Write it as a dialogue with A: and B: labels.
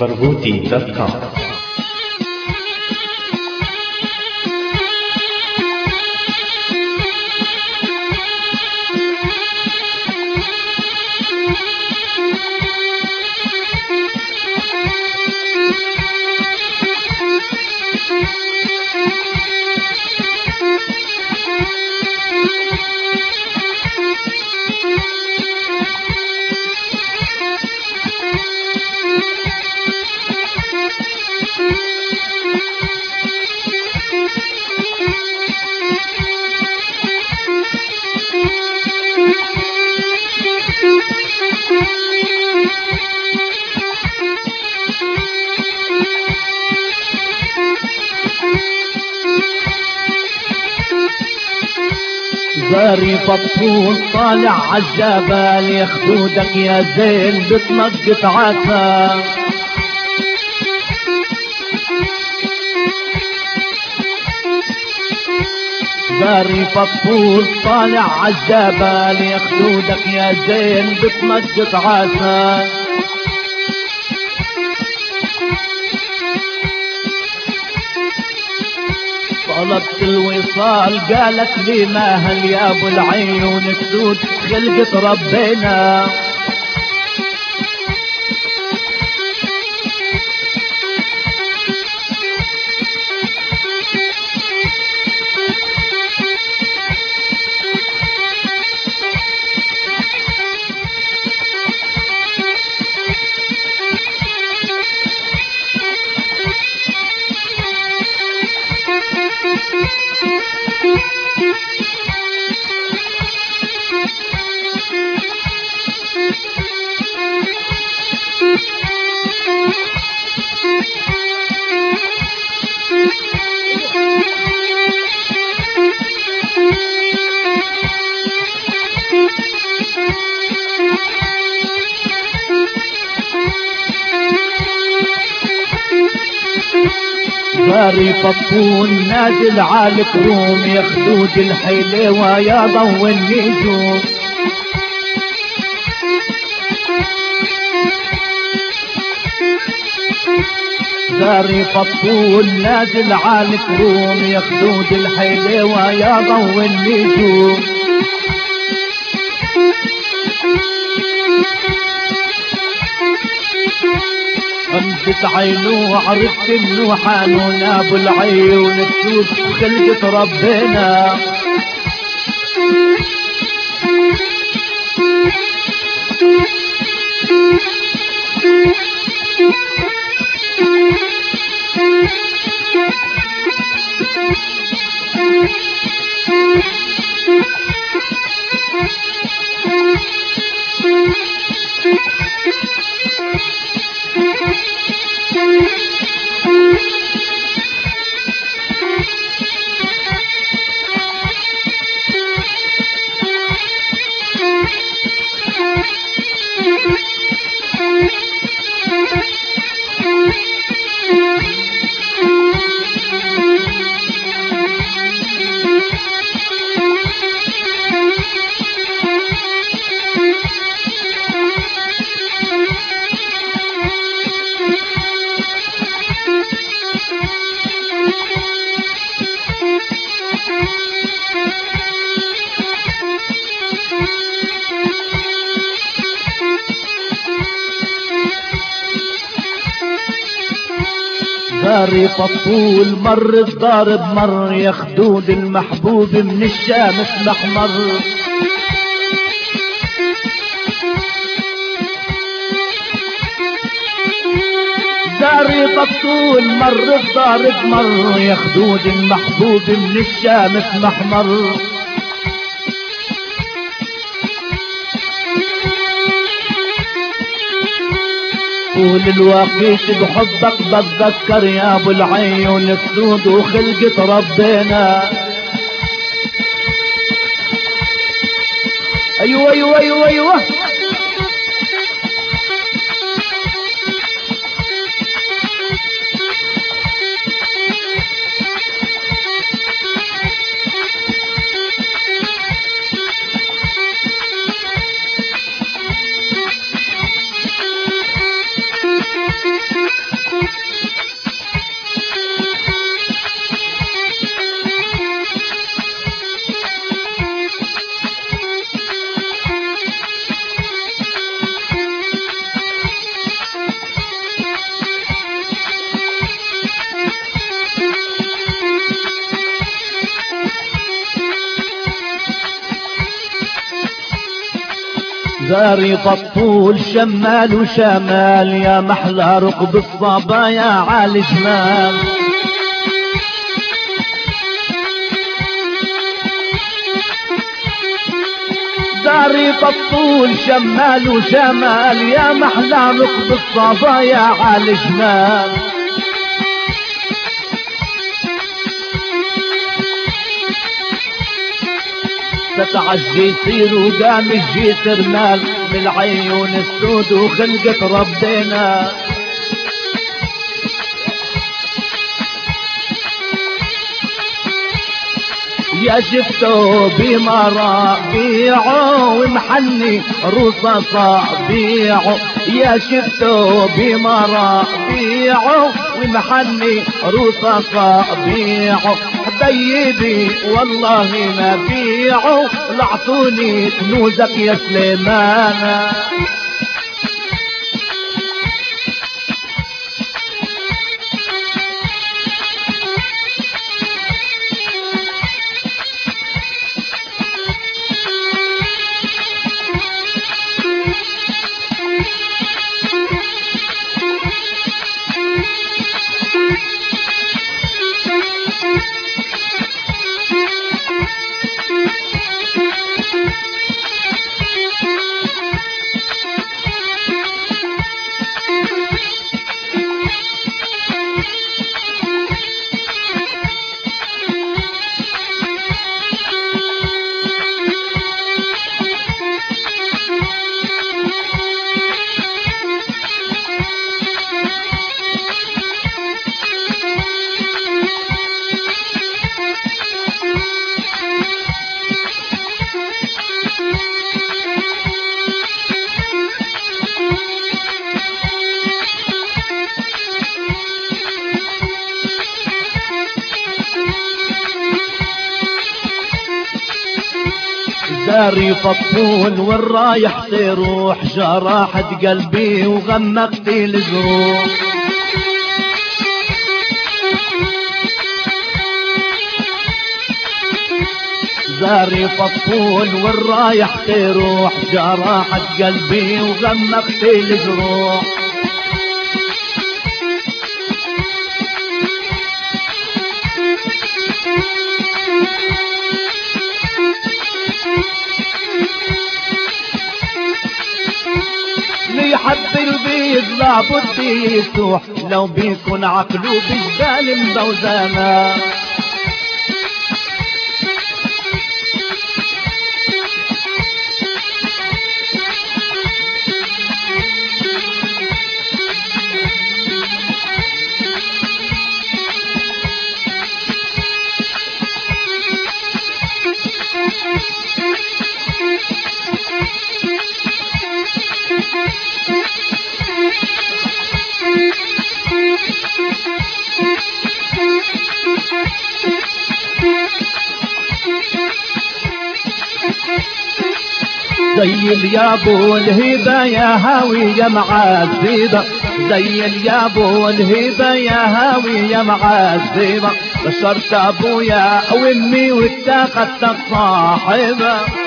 A: برغوثي.com.
B: زاري بطول طالع عالجبل يا خدودك يا زين بتنقط عسى. زاري بطول طالع عالجبل يا خدودك يا زين بتنقط عسى. طلبت الوصال قالت لي ماهل يا ابو العيون السود خلقت ربنا. زاري بطول نازل عالكروم يا خدود الحلوة يا ضو النجوم. زاري بطول نازل عالكروم يا خدود الحلوة يا ضو النجوم. غمزت عينه وعرفت انه حانون ابو العيون السود خلقت ربنا. زاري بطول مر الضارب مر يا خدود المحبوب من الشامس الاحمر. زاري بطول مر الضارب مر يا خدود المحبوب من الشامس الاحمر. طول الوقت بحبك بتذكر يا ابو العيون السود وخلقت ربنا. ايوه ايوه ايوه ايوه زاري بطول شمال وشمال يا محلى ركب الصبايا عالي شمال زاري بطول شمال وشمال يا محلى ركب الصبايا عالي شمال فتح الجيسير وقام الجيسر مال من العيون السود وخلقت ربنا يا شفتو بمرابيعه ومحني رصاصة بيعه يا شفتو بمرابيعه ومحني رصاصة بيعه حبيبي والله ما بيعه لعطوني كنوزك يا سليمان زاري فطول والرايح تروح جراحة قلبي وغمقتي الجروح زاري فطول والرايح تروح جراحة قلبي وغمقتي الجروح حب البيض لابد يسوح لو بيكون عقله بالجبال مزوزانا زي اليابو الهبة يا هاوي يا معذبة زي اليابو الهبة يا هاوي يا معذبة بشرت ابويا وامي واتاخدت الصاحبة